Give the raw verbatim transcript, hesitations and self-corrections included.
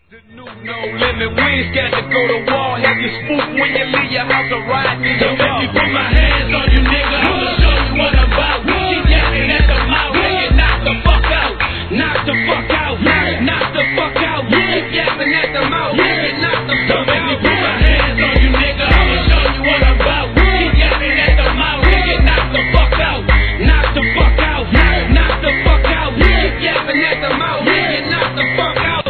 The new no limit, we ain't scared to go to war. Have you spook when you leave your house or ride in your car. Let me put my hands on you.